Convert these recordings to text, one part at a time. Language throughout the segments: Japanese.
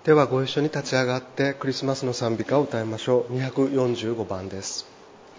ではご一緒に立ち上がってクリスマスの賛美歌を歌いましょう。245番です。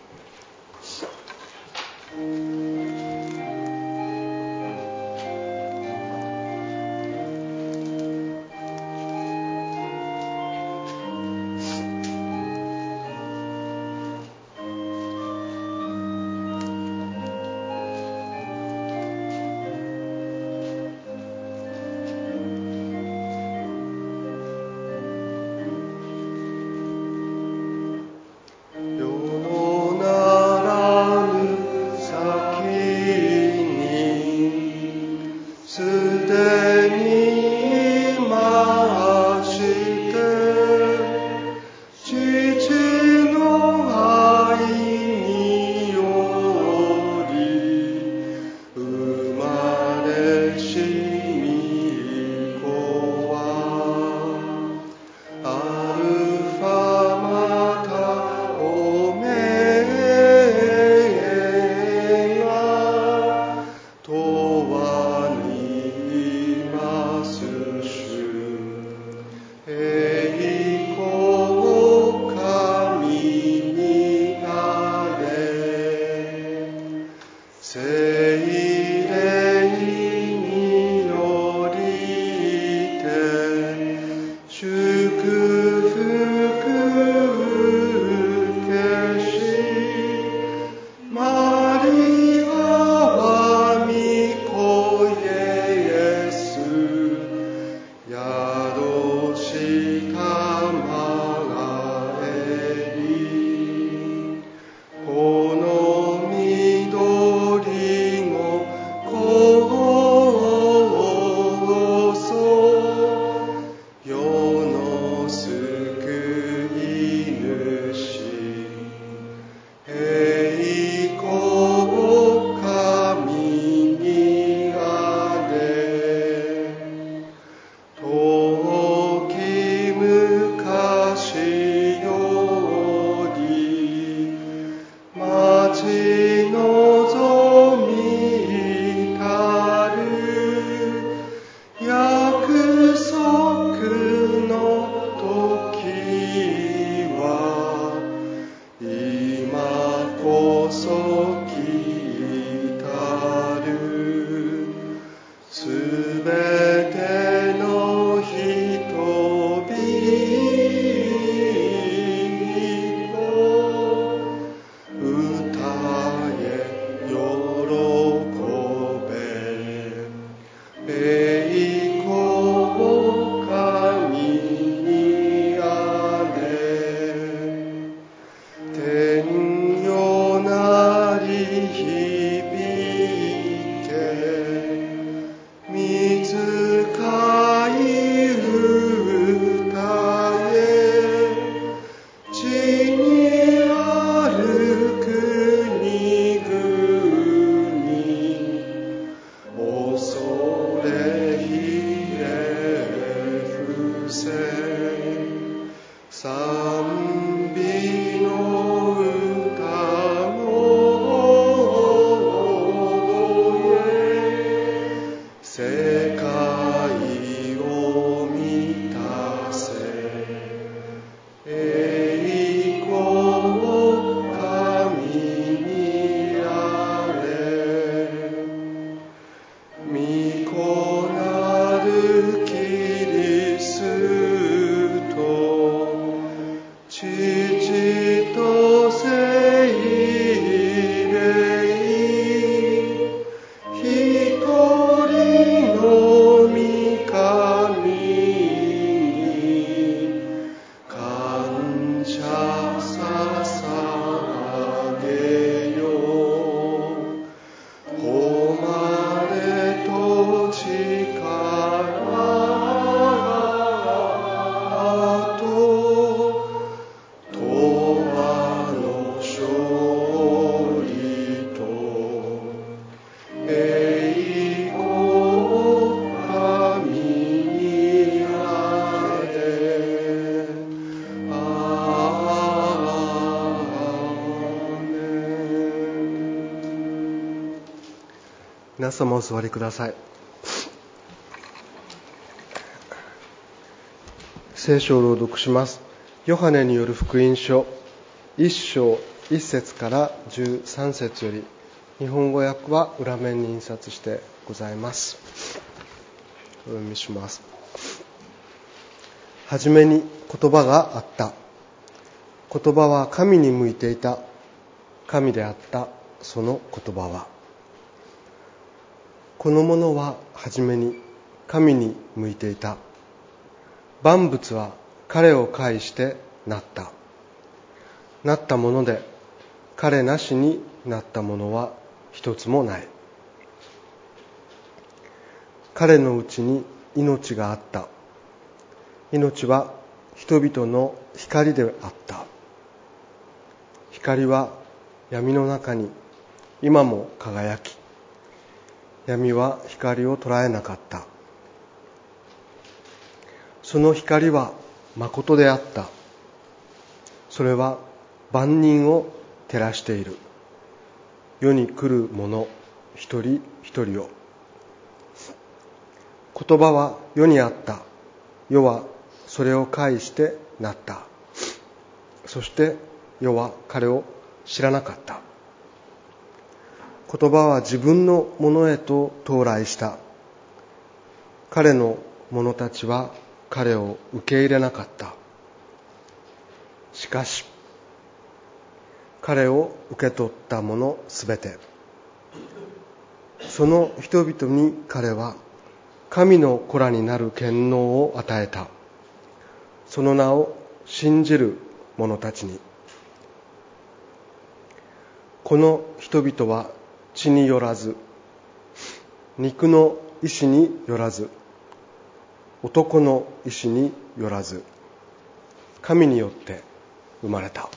皆様お座りください。 聖書を朗読します。ヨハネによる福音書1章1節から13節より、日本語訳は裏面に印刷してございます。お読みします。はじめに言葉があった。言葉は神に向いていた。神であった。その言葉は。このものははじめに神に向いていた。万物は彼を介してなった。なったもので彼なしになったものは一つもない。彼のうちに命があった。命は人々の光であった。光は闇の中に今も輝き、闇は光を捉えなかった。その光は誠であった。それは万人を照らしている。世に来る者一人一人を。言葉は世にあった。世はそれを介してなった。そして世は彼を知らなかった。言葉は自分のものへと到来した。彼の者たちは彼を受け入れなかった。しかし、彼を受け取った者すべて、その人々に彼は神の子らになる権能を与えた。その名を信じる者たちに。この人々は血によらず、肉の意志によらず、男の意志によらず、神によって生まれた。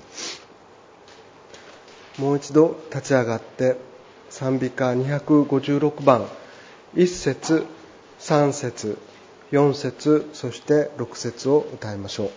もう一度立ち上がって賛美歌256番1節3節4節そして6節を歌いましょう。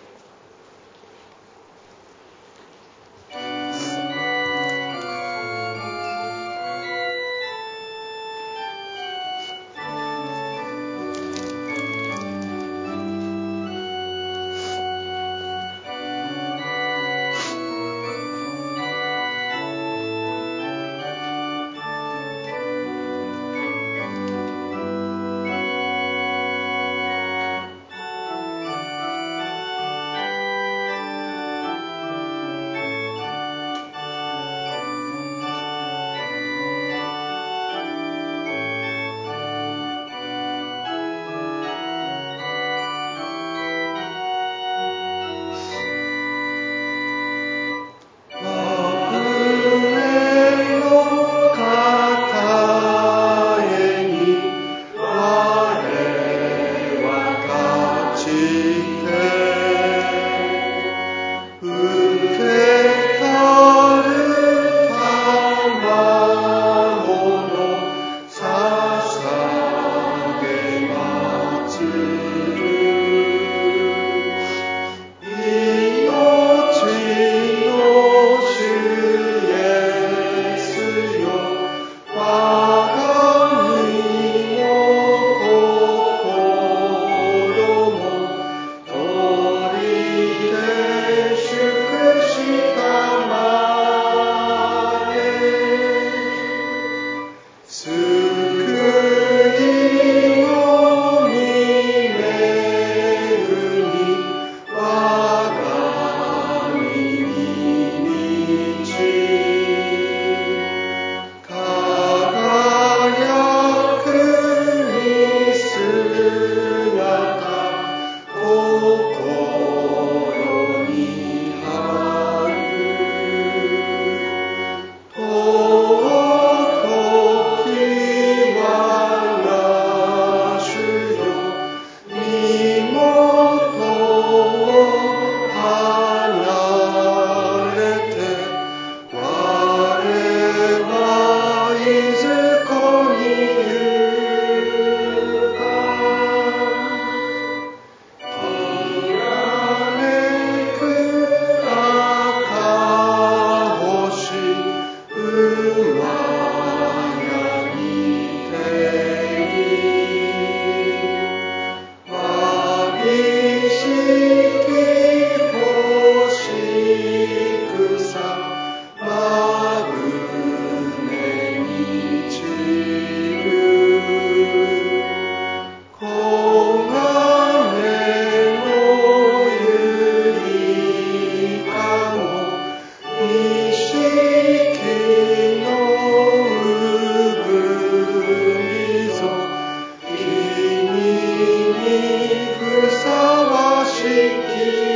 わしき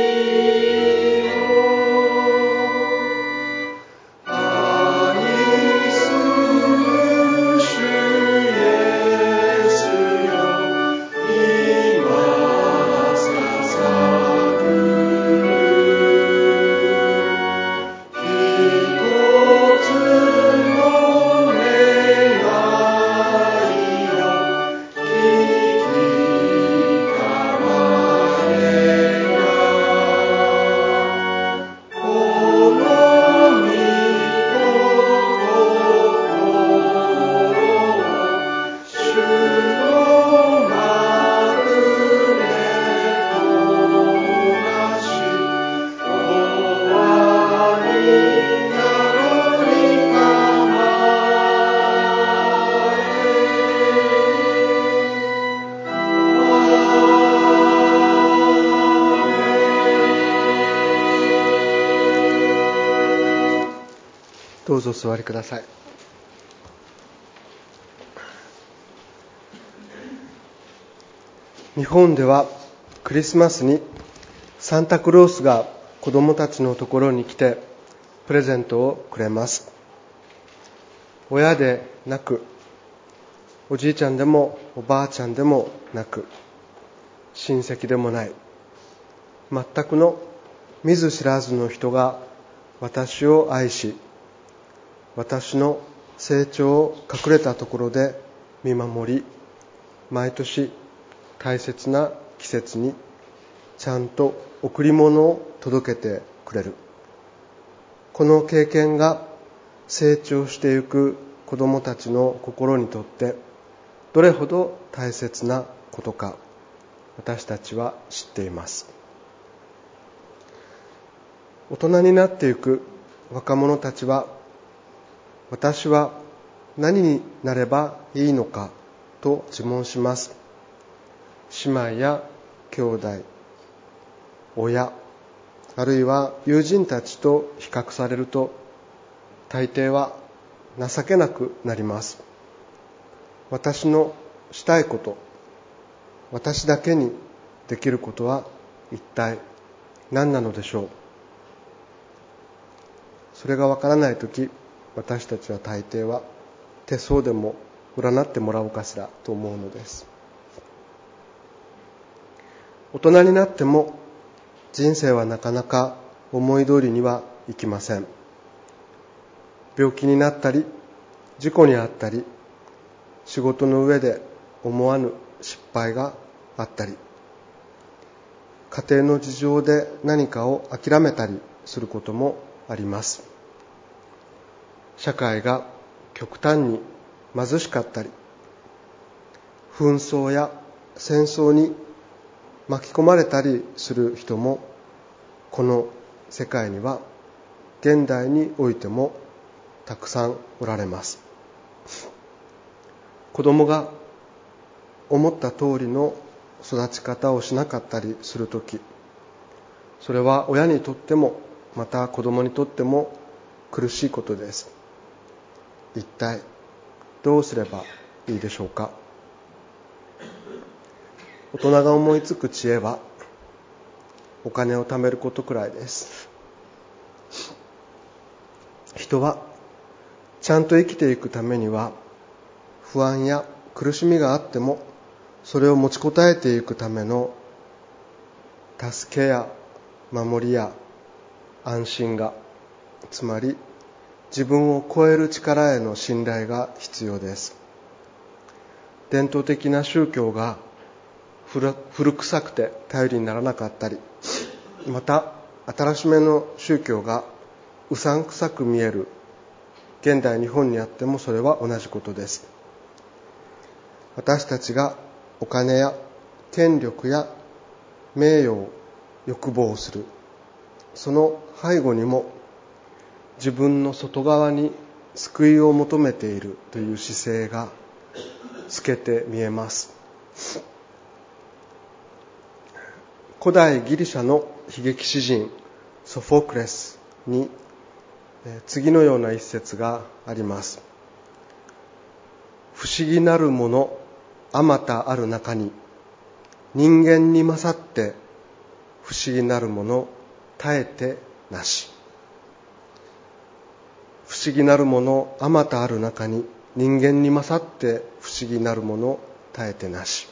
どうぞお座りください。日本ではクリスマスにサンタクロースが子供たちのところに来てプレゼントをくれます。親でなく、おじいちゃんでもおばあちゃんでもなく、親戚でもない、全くの見ず知らずの人が私を愛し、私の成長を隠れたところで見守り、毎年大切な季節にちゃんと贈り物を届けてくれる。この経験が成長していく子どもたちの心にとってどれほど大切なことか、私たちは知っています。大人になっていく若者たちは、私は何になればいいのかと自問します。姉妹や兄弟、親、あるいは友人たちと比較されると、大抵は情けなくなります。私のしたいこと、私だけにできることは一体何なのでしょう。それがわからないとき、私たちは大抵は手相でも占ってもらおうかしらと思うのです。大人になっても人生はなかなか思い通りにはいきません。病気になったり、事故に遭ったり、仕事の上で思わぬ失敗があったり、家庭の事情で何かを諦めたりすることもあります。社会が極端に貧しかったり、紛争や戦争に巻き込まれたりする人もこの世界には現代においてもたくさんおられます。子供が思った通りの育ち方をしなかったりするとき、それは親にとってもまた子供にとっても苦しいことです。一体どうすればいいでしょうか。大人が思いつく知恵はお金を貯めることくらいです。人はちゃんと生きていくためには、不安や苦しみがあってもそれを持ちこたえていくための助けや守りや安心が、つまり自分を超える力への信頼が必要です。伝統的な宗教が古臭くて頼りにならなかったり、また新しめの宗教がうさんくさく見える現代日本にあってもそれは同じことです。私たちがお金や権力や名誉を欲望する、その背後にも自分の外側に救いを求めているという姿勢が透けて見えます。古代ギリシャの悲劇詩人ソフォクレスに次のような一節があります。不思議なるものあまたある中に、 人間に勝って不思議なるもの絶えてなし。不思議なるものあまたある中に、人間に勝って不思議なるもの絶えてなし。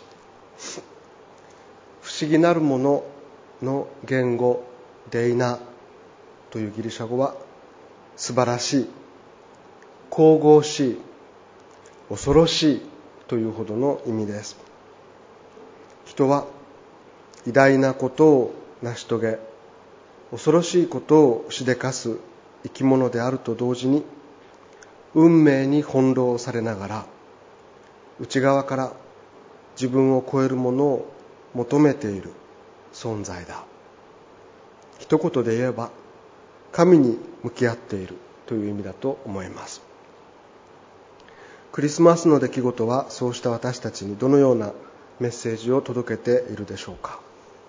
不思議なるものの言語、デイナというギリシャ語は、素晴らしい、神々しい、恐ろしいというほどの意味です。人は偉大なことを成し遂げ、恐ろしいことをしでかす生き物であると同時に、運命に翻弄されながら、内側から自分を超えるものを求めている存在だ。一言で言えば、神に向き合っているという意味だと思います。クリスマスの出来事は、そうした私たちにどのようなメッセージを届けているでしょうか。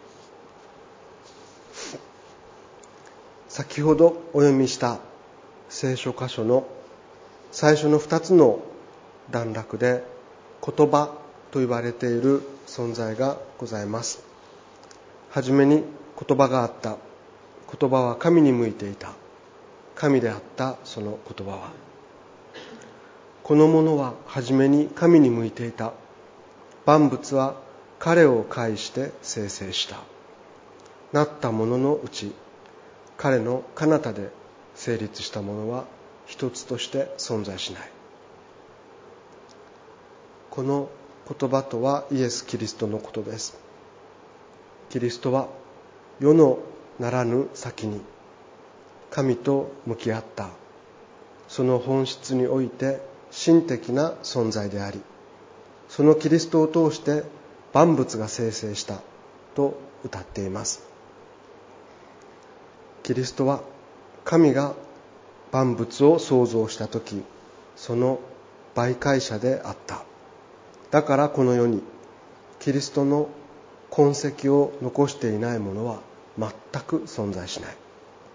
先ほどお読みした聖書箇所の最初の2つの段落で、言葉と言われている存在がございます。はじめに言葉があった。言葉は神に向いていた。神であったその言葉は。このものははじめに神に向いていた。万物は彼を介して生成した。なったもののうち、彼の彼方で成立したものは一つとして存在しない。この言葉とはイエス・キリストのことです。キリストは世のならぬ先に神と向き合った。その本質において神的な存在であり、そのキリストを通して万物が生成したと歌っています。キリストは神が万物を創造したとき、その媒介者であった。だからこの世にキリストの痕跡を残していないものは全く存在しない。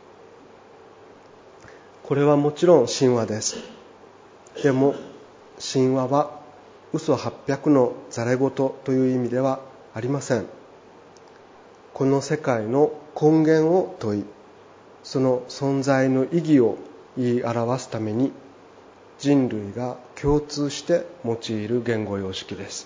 これはもちろん神話です。でも神話は嘘800のざれ言という意味ではありません。この世界の根源を問い、その存在の意義を言い表すために人類が共通して用いる言語様式です。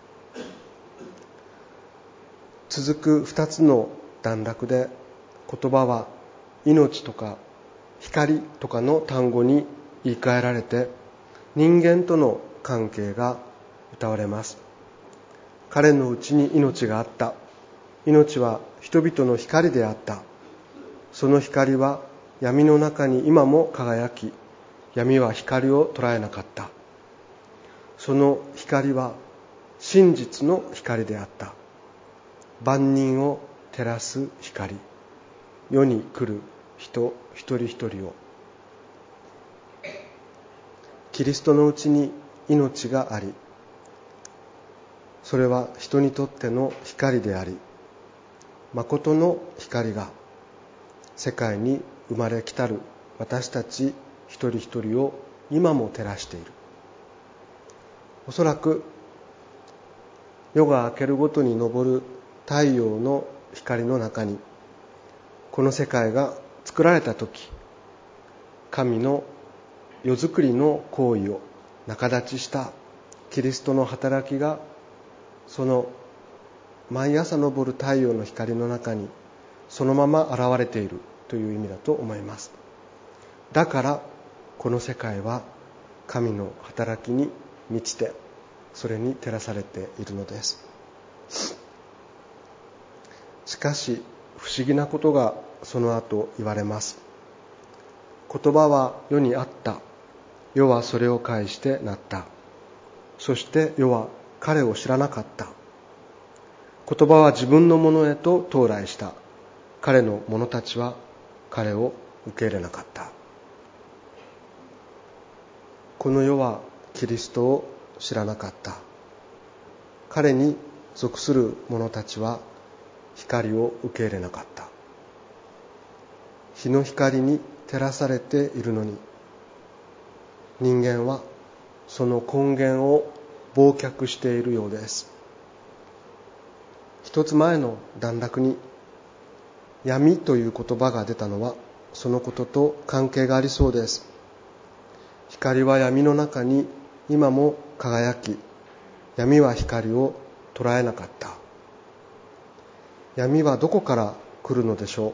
続く2つの段落で、言葉は命とか光とかの単語に言い換えられて、人間との関係が謳われます。彼のうちに命があった。命は人々の光であった。その光は闇の中に今も輝き、闇は光を捉えなかった。その光は真実の光であった。万人を照らす光。世に来る人一人一人を。キリストのうちに命があり、それは人にとっての光であり、誠の光が世界に生まれ来たる私たち一人一人を今も照らしている。おそらく夜が明けるごとに昇る太陽の光の中に、この世界が作られたとき、神の世作りの行為を仲立ちしたキリストの働きが、その毎朝昇る太陽の光の中にそのまま現れているという意味だと思います。だからこの世界は神の働きに満ちて、それに照らされているのです。しかし不思議なことがその後言われます。言葉は世にあった。世はそれを介してなった。そして世は彼を知らなかった。言葉は自分のものへと到来した。彼の者たちは彼を受け入れなかった。この世はキリストを知らなかった。彼に属する者たちは光を受け入れなかった。日の光に照らされているのに、人間はその根源を忘却しているようです。 一つ前の段落に闇という言葉が出たのはそのことと関係がありそうです。光は闇の中に今も輝き、闇は光を捉えなかった。闇はどこから来るのでしょう。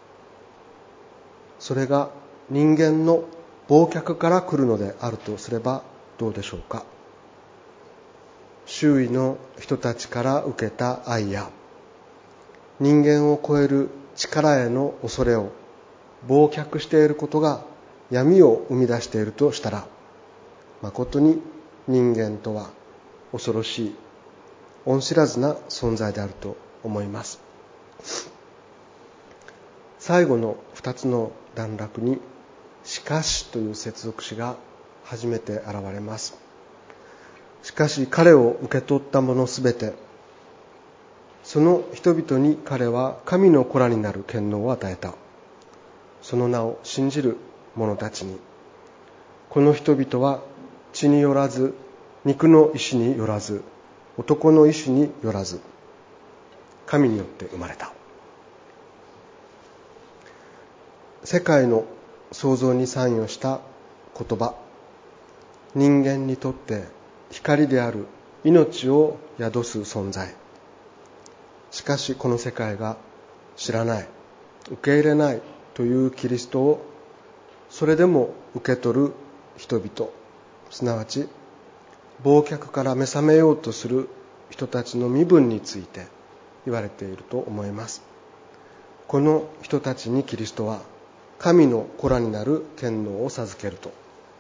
それが人間の忘却から来るのであるとすればどうでしょうか。周囲の人たちから受けた愛や人間を超える力への恐れを忘却していることが闇を生み出しているとしたら、誠に人間とは恐ろしい恩知らずな存在であると思います。最後の2つの段落にしかしという接続詞が初めて現れます。しかし彼を受け取った者すべて、その人々に彼は神の子らになる権能を与えた。その名を信じる者たちに。この人々は血によらず、肉の意志によらず、男の意志によらず、神によって生まれた。世界の創造に参与した言葉、人間にとって光である命を宿す存在。しかしこの世界が知らない、受け入れないというキリストをそれでも受け取る人々、すなわち忘却から目覚めようとする人たちの身分について言われていると思います。この人たちにキリストは神の子らになる権能を授けると。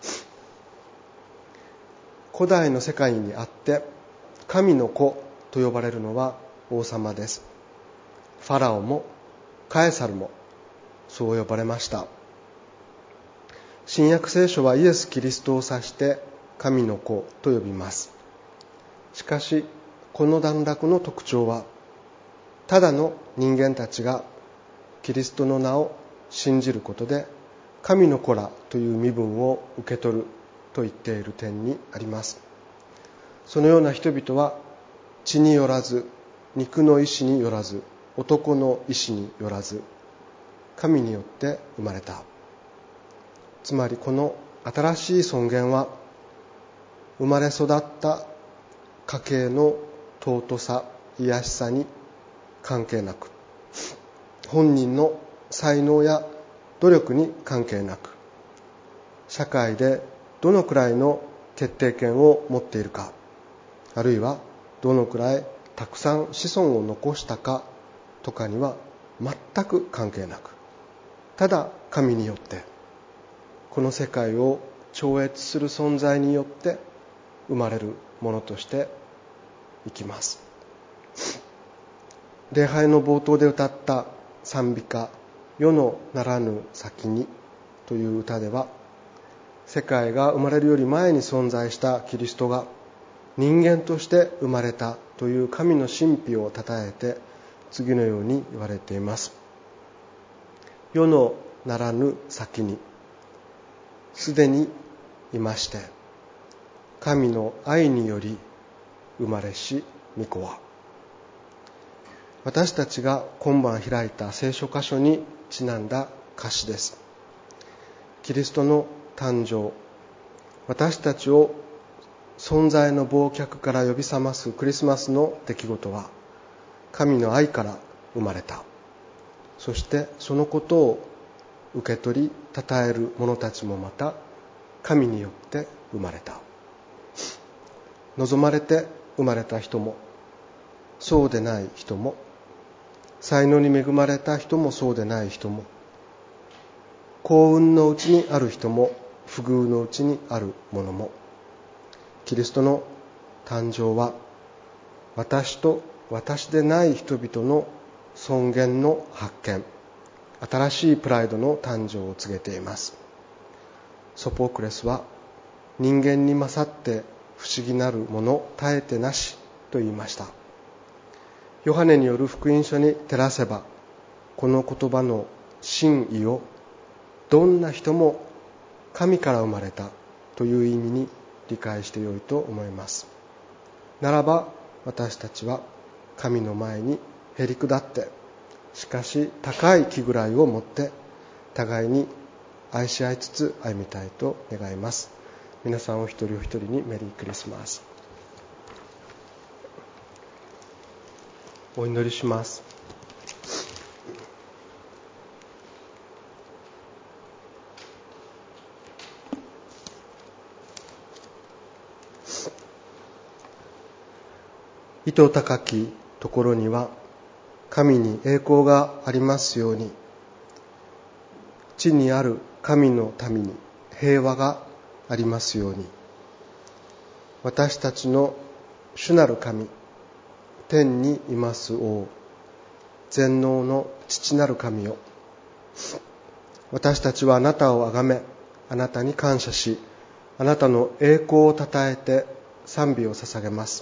古代の世界にあって神の子と呼ばれるのは王様です。ファラオもカエサルもそう呼ばれました。新約聖書はイエス・キリストを指して神の子と呼びます。しかしこの段落の特徴は、ただの人間たちがキリストの名を信じることで神の子らという身分を受け取ると言っている点にあります。そのような人々は血によらず、肉の意志によらず、男の意志によらず、神によって生まれた。つまりこの新しい尊厳は、生まれ育った家系の尊さ、卑しさに関係なく、本人の才能や努力に関係なく、社会でどのくらいの決定権を持っているか、あるいはどのくらいたくさん子孫を残したかとかには全く関係なく、ただ神によってこの世界を超越する存在によって生まれるものとして生きます。礼拝の冒頭で歌った賛美歌、世のならぬ先にという歌では、世界が生まれるより前に存在したキリストが人間として生まれたという神の神秘をたたえて次のように言われています。世のならぬ先にすでにいまして、神の愛により生まれし御子は。私たちが今晩開いた聖書箇所にちなんだ歌詞です。キリストの誕生、私たちを存在の忘却から呼び覚ますクリスマスの出来事は、神の愛から生まれた。そしてそのことを受け取り称える者たちもまた神によって生まれた。望まれて生まれた人も、そうでない人も、才能に恵まれた人もそうでない人も、幸運のうちにある人も不遇のうちにある者も、キリストの誕生は私と私でない人々の尊厳の発見、新しいプライドの誕生を告げています。ソポクレスは、人間に勝って不思議なるもの絶えてなしと言いました。ヨハネによる福音書に照らせば、この言葉の真意をどんな人も神から生まれたという意味に理解してよいと思います。ならば私たちは神の前にへり下って、しかし高い気ぐらいを持って互いに愛し合いつつ歩みたいと願います。皆さんお一人お一人にメリークリスマス。お祈りします。糸高きところには神に栄光がありますように、地にある神の民に平和がありますように。私たちの主なる神、天にいます王、全能の父なる神よ、私たちはあなたをあがめ、あなたに感謝し、あなたの栄光をたたえて賛美を捧げます。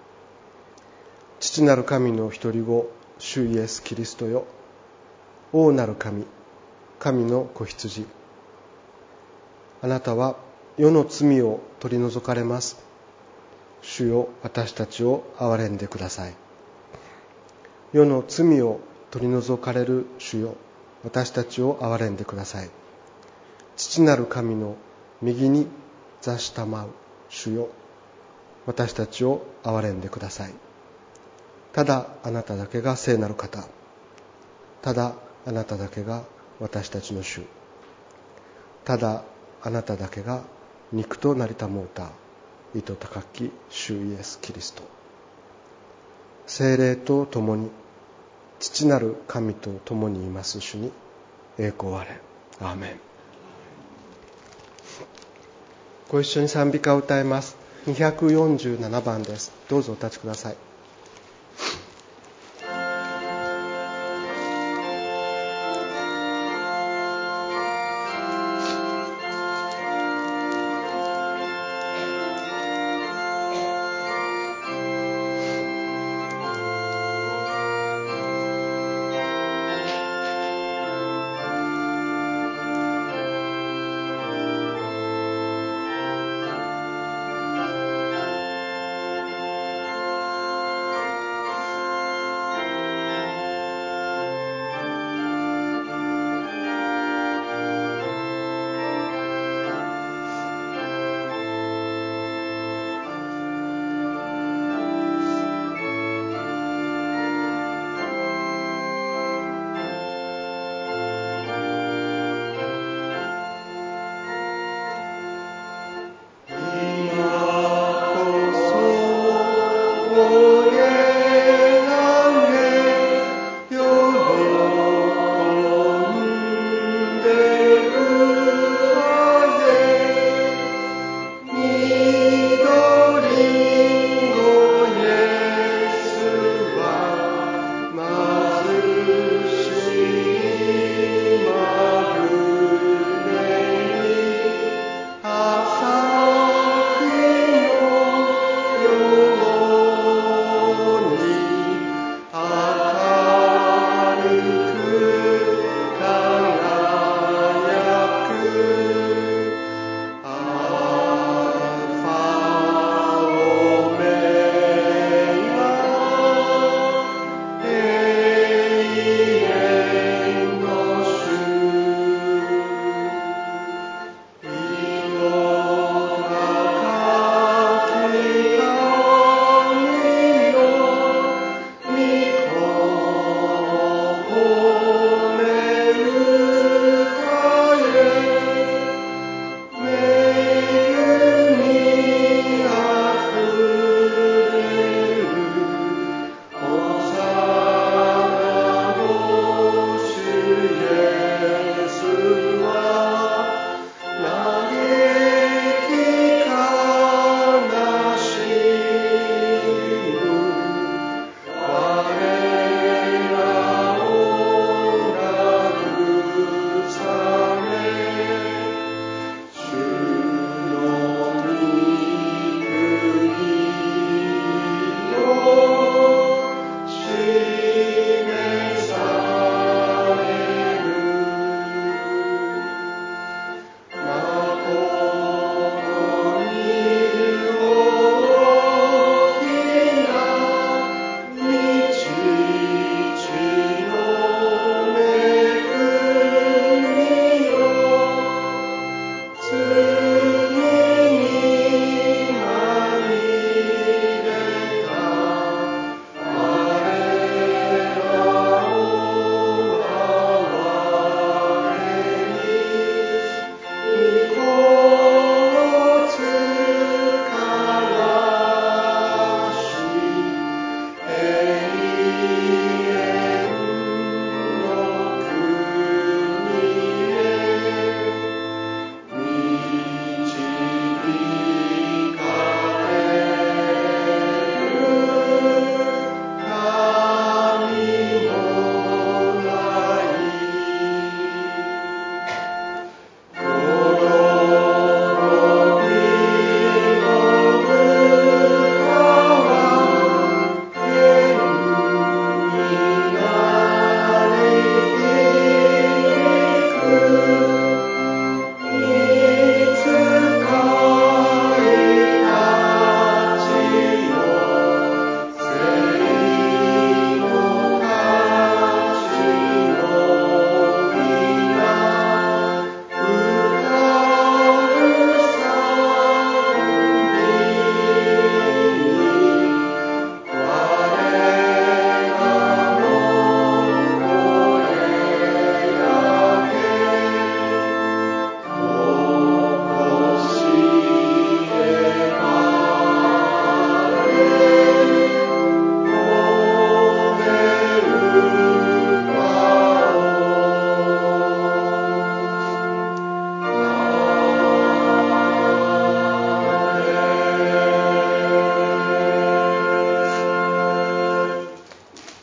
父なる神の一人子、主イエスキリストよ、王なる神、神の子羊、あなたは世の罪を取り除かれます。主よ、私たちを憐れんでください。世の罪を取り除かれる主よ、私たちを憐れんでください。父なる神の右に座したまう主よ、私たちを憐れんでください。ただあなただけが聖なる方、ただあなただけが私たちの主、ただあなただけが肉となりたもうた糸高き主イエスキリスト、聖霊と共に父なる神と共にいます主に栄光あれ。アーメン。ご一緒に賛美歌を歌います。247番です。どうぞお立ちください。